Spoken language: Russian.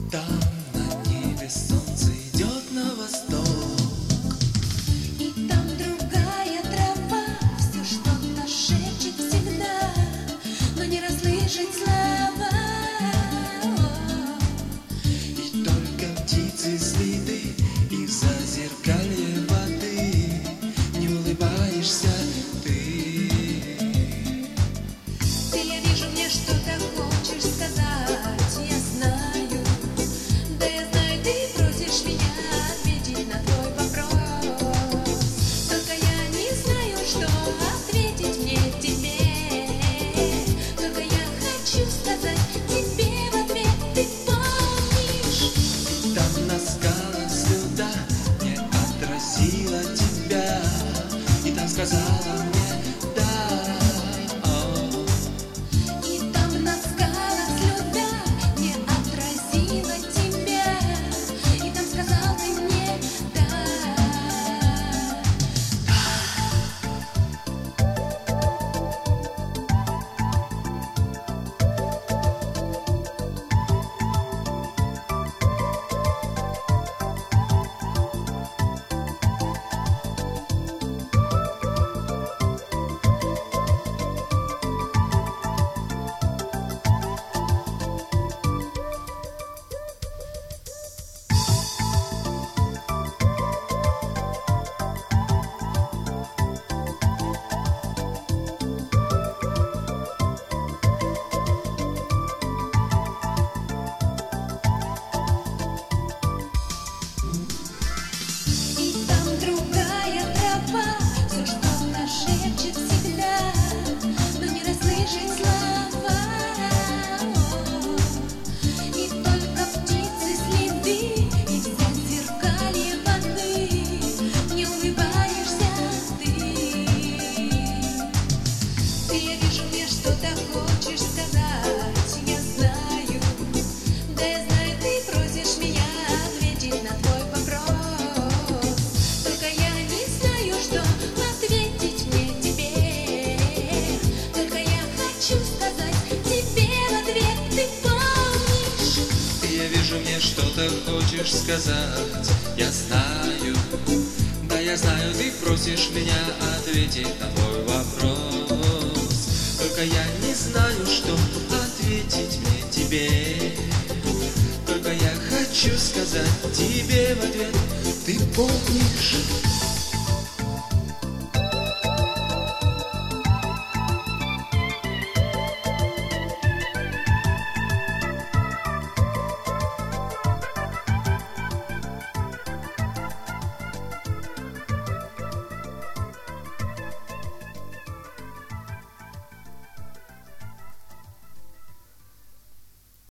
Там на небе солнце идет на восток, и там другая трава все что-то шепчет всегда, но не расслышать слова. и только птицы слиты из зазеркалья воды, не улыбаешься ты. Ты, я вижу, мне что-то хочешь сказать, я знаю. Да я знаю, ты просишь меня ответить на твой вопрос. Только я не знаю, что ответить мне тебе. Только я хочу сказать тебе в ответ, ты помнишь? Там на скалах звезда не отразила тебя, и там сказала мне да. И там на скалах слеза не отразила тебя, и там сказал ты мне да. И там другая трава все что-то шепчет всегда, но не расслышать слова. И только птицы следы из зазеркалья воды, не улыбаешься ты. Ты, я вижу, мне что-то хочешь сказать, я знаю. Да я знаю, ты просишь меня ответить на твой вопрос. Только я не знаю, что ответить мне тебе. Только я хочу сказать тебе в ответ, ты помнишь? И я вижу, мне что-то хочешь сказать, я знаю. Да я знаю, ты просишь меня ответить на твой вопрос. Только я не знаю, что ответить мне тебе. Только я хочу сказать тебе